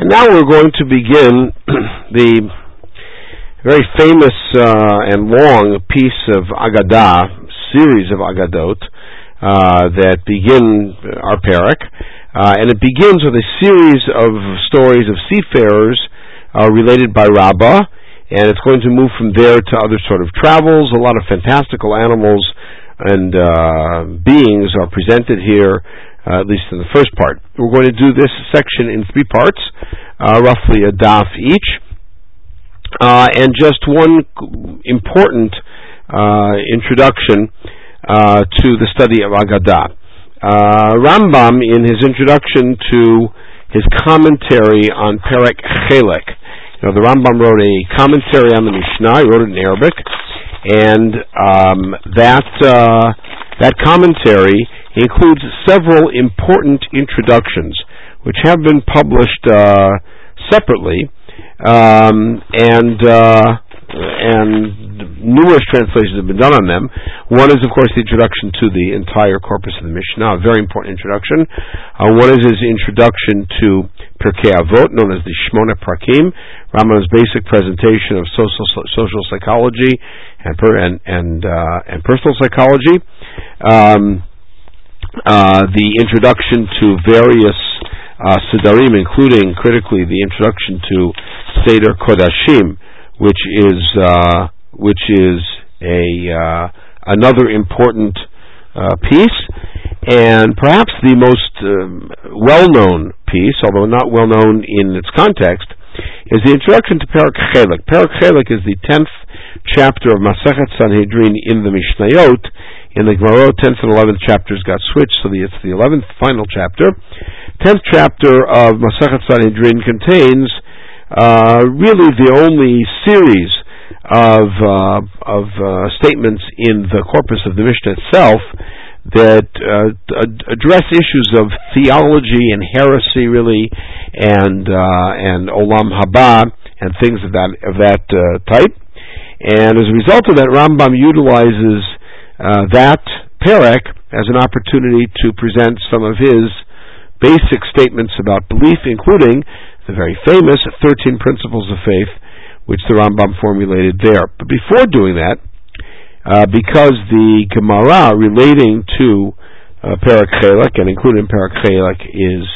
And now we're going to begin the very famous and long piece of Agadah, series of Agadot, that begin our parak. And it begins with a series of stories of seafarers related by Rabbah, and it's going to move from there to other sort of travels. A lot of fantastical animals and beings are presented here, at least in the first part. We're going to do this section in 3 parts, roughly a daf each, and just one important introduction to the study of Agadah. Rambam, in his introduction to his commentary on Perek Chelek, the Rambam wrote a commentary on the Mishnah. He wrote it in Arabic, and that commentary includes several important introductions, which have been published separately, and numerous translations have been done on them. One is, of course, the introduction to the entire corpus of the Mishnah, a very important introduction. One is his introduction to Pirkei Avot, known as the Shmona Prakim, Rambam's basic presentation of social psychology and personal psychology. The introduction to various Sidarim, including, critically, the introduction to Seder Kodashim, which is another important piece, and perhaps the most well-known piece, although not well-known in its context, is the introduction to Perek Chelek. Perek Chelek is the 10th chapter of Masechet Sanhedrin in the Mishnayot. In the Gemara, 10th and 11th chapters got switched, so it's the 11th final chapter. 10th chapter of Masechet Sanhedrin contains really the only series of statements in the corpus of the Mishnah itself that address issues of theology and heresy, really, and Olam Haba and things of that type. And as a result of that, Rambam utilizes that perek as an opportunity to present some of his basic statements about belief, including the very famous 13 principles of faith, which the Rambam formulated there. But before doing that, because the Gemara relating to Perek Chelek, and including Perek Chelek, is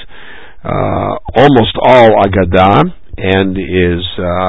almost all Agadah, and is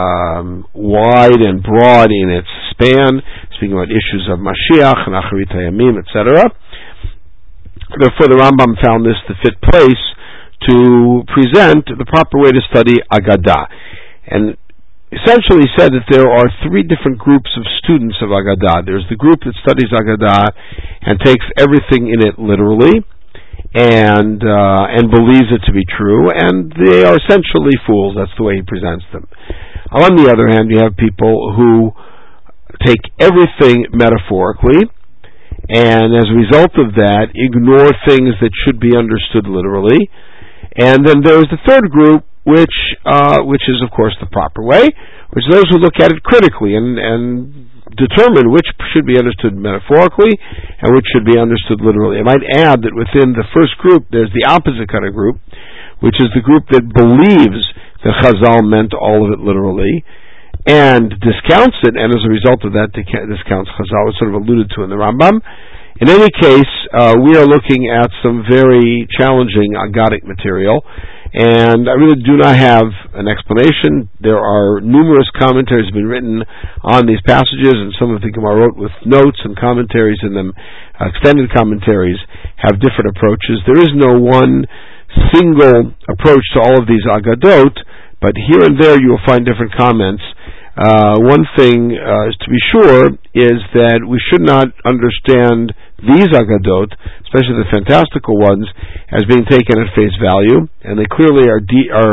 wide and broad in its span, speaking about issues of Mashiach and Acharit HaYamim, etc. Therefore, the Rambam found this the fit place to present the proper way to study Agadah, and essentially said that there are 3 different groups of students of Agadah. There's the group that studies Agadah and takes everything in it literally, and believes it to be true, and they are essentially fools. That's the way he presents them. On the other hand, you have people who take everything metaphorically, and as a result of that, ignore things that should be understood literally. And then there's the third group, which is, of course, the proper way, which is those who look at it critically and determine which should be understood metaphorically and which should be understood literally. I might add that within the first group, there's the opposite kind of group, which is the group that believes that Chazal meant all of it literally and discounts it, and as a result of that, discounts Chazal. It's sort of alluded to in the Rambam. In any case, we are looking at some very challenging Agadic material, and I really do not have an explanation. There are numerous commentaries have been written on these passages, and some of the Gemara wrote with notes and commentaries in them. Extended commentaries have different approaches. There is no one single approach to all of these Agadot, but here and there you will find different comments. One thing to be sure is that we should not understand these Agadot, especially the fantastical ones, as being taken at face value, and they clearly are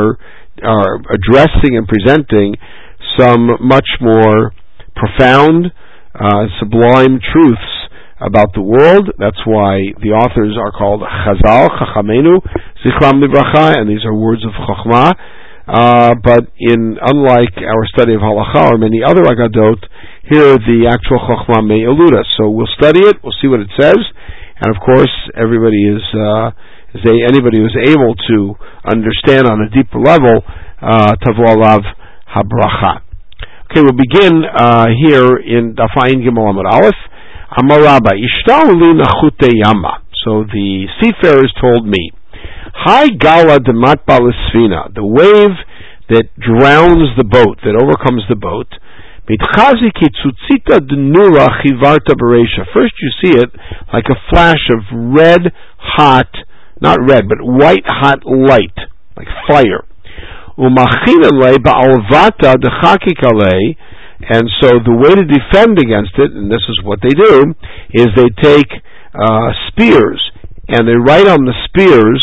addressing and presenting some much more profound, sublime truths about the world. That's why the authors are called Chazal, Chachamenu, Zichram Libracha, and these are words of Chochmah. But unlike our study of Halacha or many other Agadot, here the actual Chochmah may elude us. So we'll study it, we'll see what it says, and of course anybody who's able to understand on a deeper level tavo alav habracha. Okay, we'll begin here in Daf Ayin Gimel Amud Aleph. Amar Rabba, Ishtahu li nachute yama. So the seafarers told me, Hai gala de matba l'sfina, the wave that drowns the boat, that overcomes the boat. Mitchazi ki tzutzita d'nura chivarta bereisha. First you see it like a flash of red hot, not red, but white hot light, like fire. Umachina le ba'alvata dechakika le. And so the way to defend against it, and this is what they do, is they take spears, and they write on the spears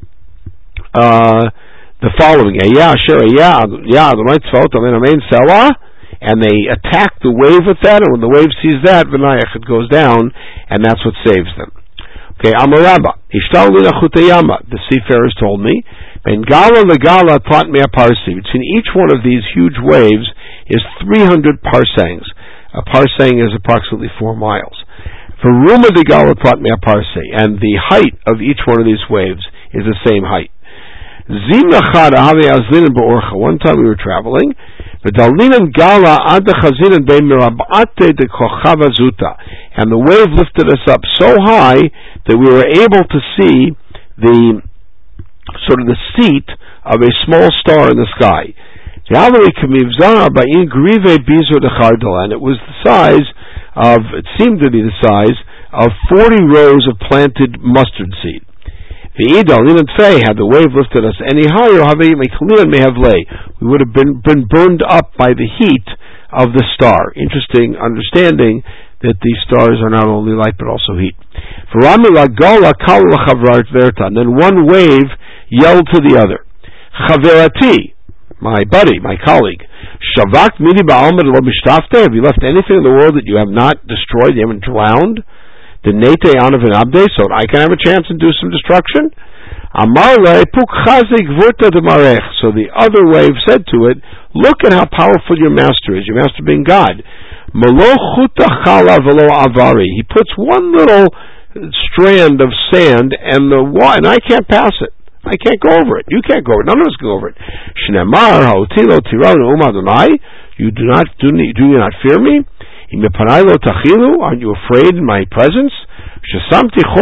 the following, and they attack the wave with that, and when the wave sees that, it goes down, and that's what saves them. Okay, Amarabba, the seafarers told me, between each one of these huge waves is 300 parsangs. A parsang is approximately 4 miles. And the height of each one of these waves is the same height. One time we were traveling, and the wave lifted us up so high that we were able to see the sort of the seat of a small star in the sky. And it was the size of, it seemed to be the size of 40 rows of planted mustard seed. Had the wave lifted us any higher, we would have been burned up by the heat of the star. Interesting understanding that these stars are not only light but also heat. And then one wave yelled to the other, Chaverati, my buddy, my colleague, Shavak mini ba'almad lo mishtafte, have you left anything in the world that you have not destroyed, you haven't drowned? The nete anav and abde, so I can have a chance and do some destruction? Amar le puk chazik vurta de marech. So the other wave said to it, look at how powerful your master is, your master being God. Malo chuta chala velo avari. He puts one little strand of sand and I can't pass it. I can't go over it. You can't go over it. None of us can go over it. Shnemar haotilo tiranu umadonai. You do you not fear me? Aren't you afraid in my presence? I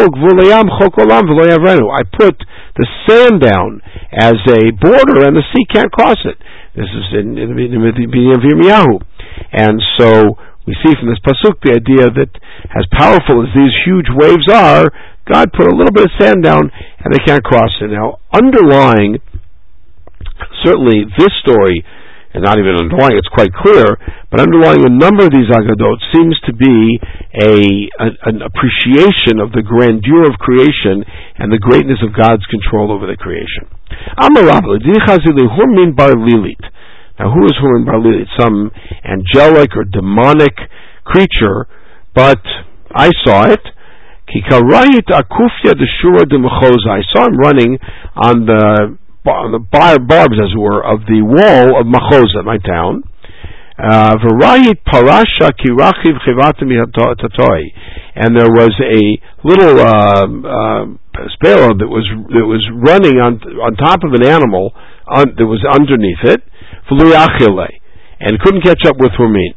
put the sand down as a border and the sea can't cross it. This is in Yirmiyahu. And so we see from this pasuk the idea that as powerful as these huge waves are, God put a little bit of sand down and they can't cross it. Now, underlying certainly this story, and not even underlying, it's quite clear, but underlying a number of these Agadot seems to be an appreciation of the grandeur of creation and the greatness of God's control over the creation. Now, who is Hurmin Bar Lilit? Some angelic or demonic creature, but I saw it. I saw him running on the barbs, as it were, of the wall of Machoza, my town. And there was a little sparrow that was running on top of an animal that was underneath it, and couldn't catch up with Hurmin.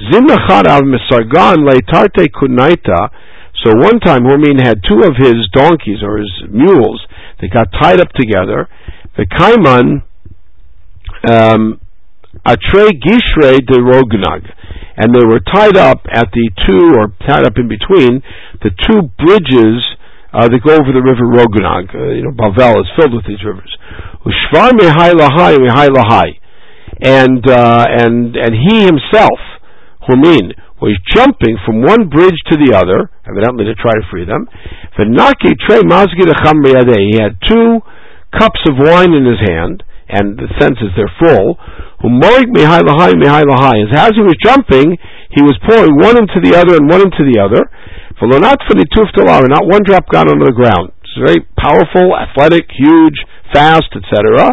So one time Hurmin had 2 of his donkeys, or his mules, that got tied up together. The Kaiman Atre Gishrei de Rognag, and they were tied up at the 2, or tied up in between the 2 bridges that go over the river Rognag. Bavel is filled with these rivers. Ushvar mehai lahai mehai lahai, and he himself, Hurmin, was jumping from one bridge to the other, evidently to try to free them. V'naki trei mazgi decham b'yadei. He had 2 cups of wine in his hand, and the sense is they're full. Umoig mihai lahai mihai lahai. As he was jumping, he was pouring one into the other and one into the other. V'lonat f'nituf tolar, and not one drop got onto the ground. It's very powerful, athletic, huge, fast, etc.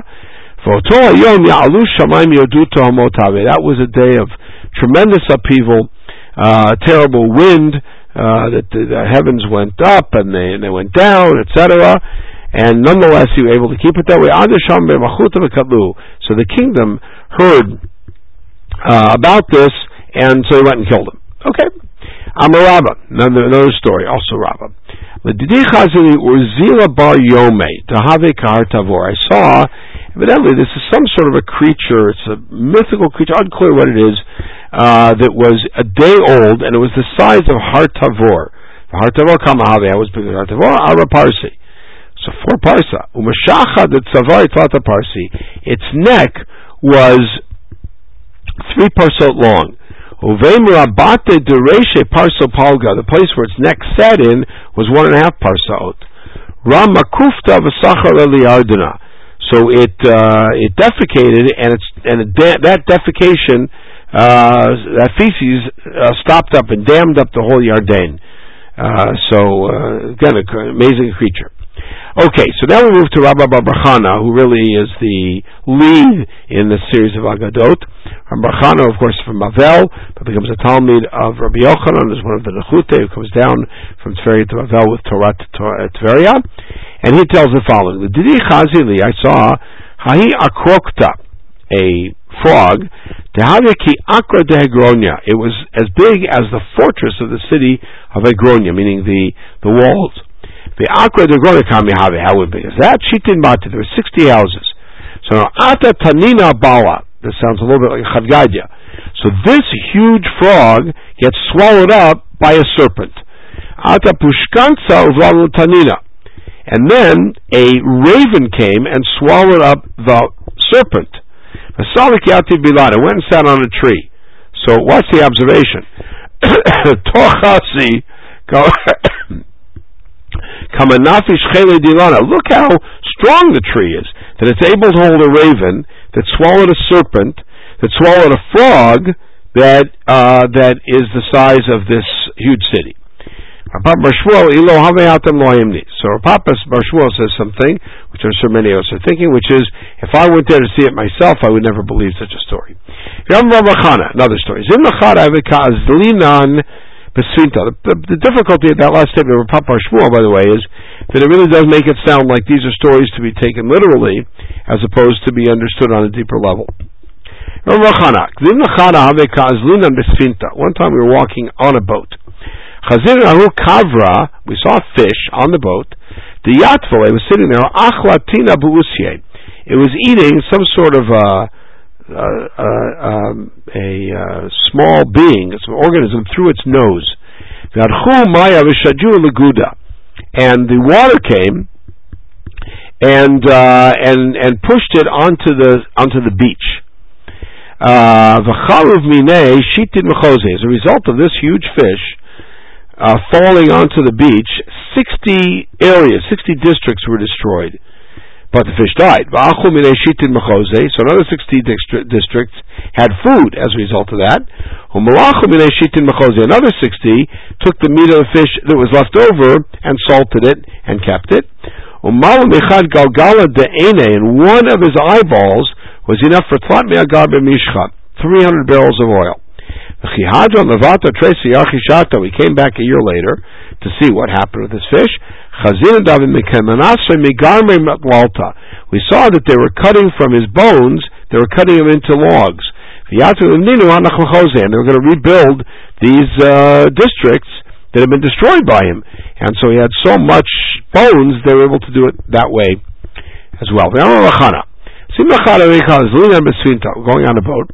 That was a day of tremendous upheaval, terrible wind, that the heavens went up and they went down, etc. and nonetheless he was able to keep it that way. So the kingdom heard about this, and so he went and killed him. Okay. Amar Rabba, another story, also Rabba. I saw, evidently this is some sort of a creature, it's a mythical creature, unclear what it is, that was a day old, and it was the size of Har Tavor. Har Tavor Kamahave, I was bigger than Har Tavor, Ara Parsi. So 4 parsa. Umashacha de Tzavar Tlata Parsi. Its neck was 3 parsot long. Uvemrabate Dereshe Parso Palga. The place where its neck sat in was 1.5 parsot. Ramakufta V'Sachar Eliardana. So it defecated, and that defecation, that feces, stopped up and dammed up the whole Yarden. Again, an amazing creature. Okay, so now we move to Rabbi Bar Bar Chana, who really is the lead in the series of Agadot. Rabbi Bar Chana, of course, from Bavel, but becomes a Talmud of Rabbi Yochanan, is one of the Nechute, who comes down from Tveria to Bavel with Torah to Tveria, and he tells the following: Didi Chazili, I saw Hahi Akrokta, a frog, Tehaviki Akra de Hegronia. It was as big as the fortress of the city of Hegronia, meaning the walls. The Akra de Hegronia Kamihave, how big is that? Shitin Bati, there were 60 houses. So Ata Tanina Bala, this sounds a little bit like Chadgadya. So this huge frog gets swallowed up by a serpent. Ata Pushkansa Uvlalu Tanina. And then a raven came and swallowed up the serpent. Vasalik Yati Bilada went and sat on a tree. So what's the observation? Tochasi Kamanafish Chele Dilana. Look how strong the tree is, that it's able to hold a raven that swallowed a serpent, that swallowed a frog that is the size of this huge city. So Papa Bar Shmuel says something, which I'm sure many of us are thinking, which is, if I went there to see it myself, I would never believe such a story. Another story. The difficulty of that last statement of Papa Bar Shmuel, by the way, is that it really does make it sound like these are stories to be taken literally, as opposed to be understood on a deeper level. One time we were walking on a boat. We saw a fish on the boat. The Yatvole was sitting there. It was eating some sort of a small being, some organism, through its nose. And the water came and pushed it onto the beach. As a result of this huge fish falling onto the beach, 60 districts were destroyed. But the fish died. So another 60 districts had food as a result of that. Another 60 took the meat of the fish that was left over and salted it and kept it. And one of his eyeballs was enough for 300 barrels of oil. We came back a year later to see what happened with this fish. We saw that they were cutting from his bones, they were cutting them into logs. And they were going to rebuild these districts that had been destroyed by him. And so he had so much bones, they were able to do it that way as well. Going on a boat.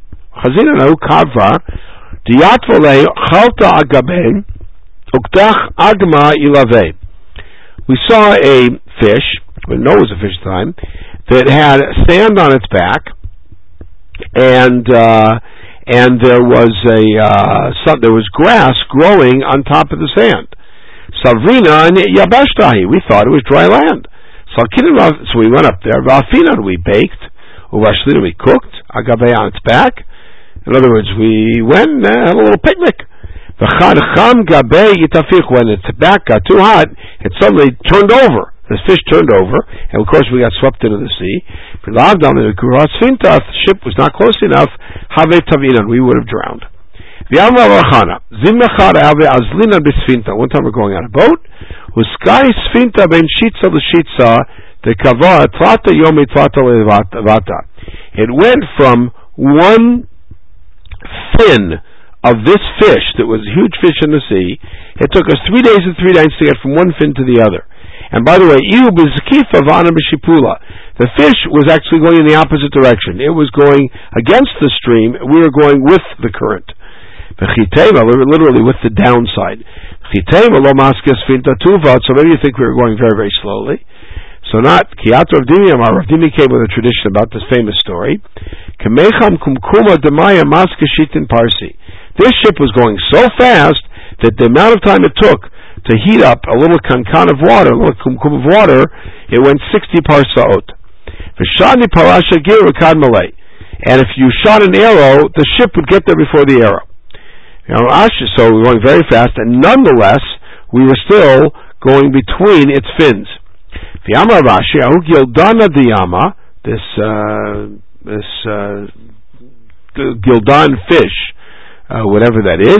We saw a fish, we know it was a fish at the time, that had sand on its back, and there was grass growing on top of the sand. Savrina and Yabashtahi, we thought it was dry land. So we went up there. Vafina, we baked. Uvashlina, we cooked. Agabe on its back. In other words, we went and had a little picnic. When its back got too hot, it suddenly turned over. This fish turned over, and of course we got swept into the sea. The ship was not close enough. We would have drowned. One time we're going on a boat. The kavah tlata yomi tlata levata. It went from one fin of this fish that was a huge fish in the sea. It took us 3 days and 3 nights to get from one fin to the other. And by the way, the fish was actually going in the opposite direction. It was going against the stream. We were going with the current. Literally with the downside. So maybe you think we were going very, very slowly. So not. Rav Dimi came with a tradition about this famous story. This ship was going so fast that the amount of time it took to heat up a little kankan of water, a little kumkum of water, it went 60 parsaot. And if you shot an arrow, the ship would get there before the arrow. So we were going very fast, and nonetheless, we were still going between its fins. V'amar Rashi, ahu gildana diyama, this gildan fish, whatever that is,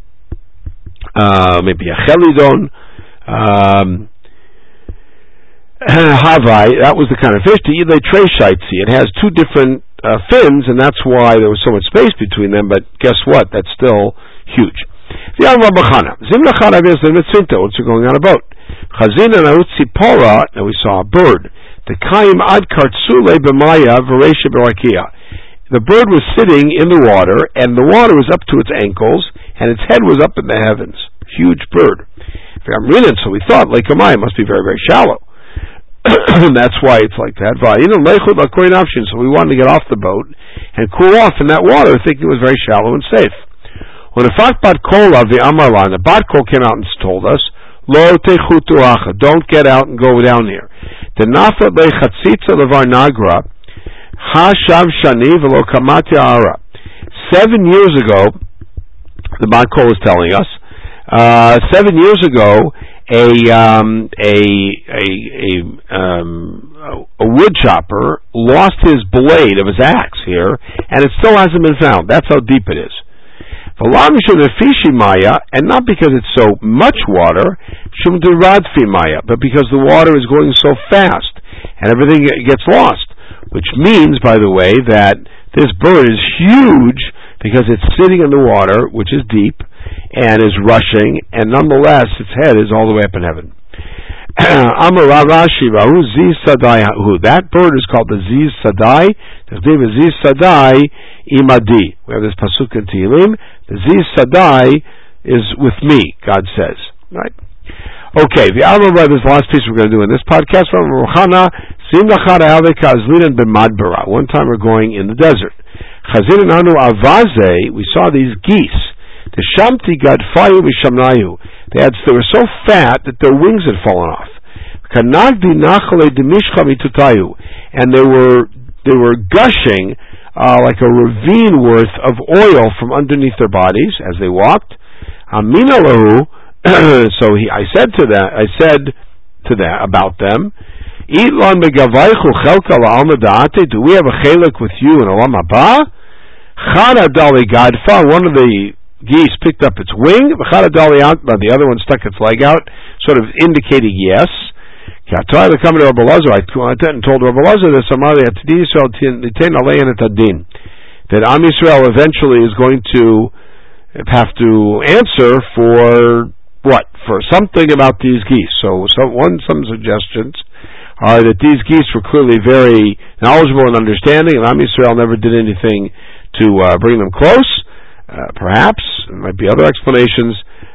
maybe a chelidon, havai, that was the kind of fish. It has two different fins, and that's why there was so much space between them, but guess what? That's still huge. What's going on a boat? Now we saw a bird. The bird was sitting in the water, and the water was up to its ankles, and its head was up in the heavens. Huge bird. So we thought Lake Amayim must be very, very shallow. And that's why it's like that. So we wanted to get off the boat and cool off in that water, thinking it was very shallow and safe. When the bat kol came out and told us, Lo techutu acha, don't get out and go down here. The nafat lechatzitza levar nagra, hashav shani velo kamati ara. 7 years ago, the bat kol is telling us, 7 years ago, a wood chopper lost his blade of his axe here, and it still hasn't been found. That's how deep it is. And not because it's so much water, but because the water is going so fast, and everything gets lost. Which means, by the way, that this bird is huge because it's sitting in the water, which is deep, and is rushing, and nonetheless its head is all the way up in heaven. That bird is called the Ziz Sadai. The name is Ziz Sadai Imadi. We have this pasuk in Tehillim. The Ziz Sadai is with me, God says. Right? Okay, the Alma Rebbe is the last piece we're going to do in this podcast. One time we're going in the desert. We saw these geese. The Shamti Gadfayu Mishamnayu. They were so fat that their wings had fallen off. And they were gushing like a ravine worth of oil from underneath their bodies as they walked. So I said to them about them, do we have a chelik with you in Olam Haba? One of the geese picked up its wing, the other one stuck its leg out, sort of indicating yes. I tried to come to Rabbi Elazar. I and told Rabbi Elazar this, that Am Yisrael eventually is going to have to answer for what? For something about these geese. So some suggestions are that these geese were clearly very knowledgeable and understanding, and Am Yisrael never did anything to bring them close. Perhaps there might be other explanations.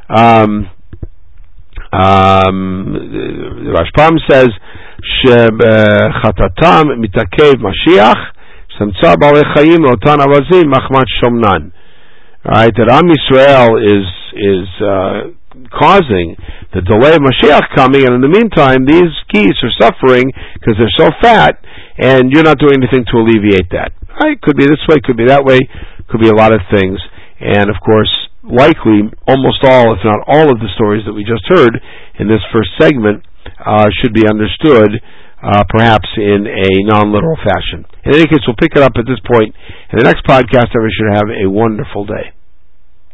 The Rashbam says, "Chatatam mitakev Mashiach, samtza balei chayim lotan avazim machmat shomnan." Right, that Am Yisrael is causing the delay of Mashiach coming, and in the meantime, these geese are suffering because they're so fat, and you're not doing anything to alleviate that. Right? Could be this way, could be that way, could be a lot of things, and of course, likely almost all, if not all, of the stories that we just heard in this first segment should be understood perhaps in a non-literal fashion. In any case, we'll pick it up at this point. In the next podcast, everyone should have a wonderful day.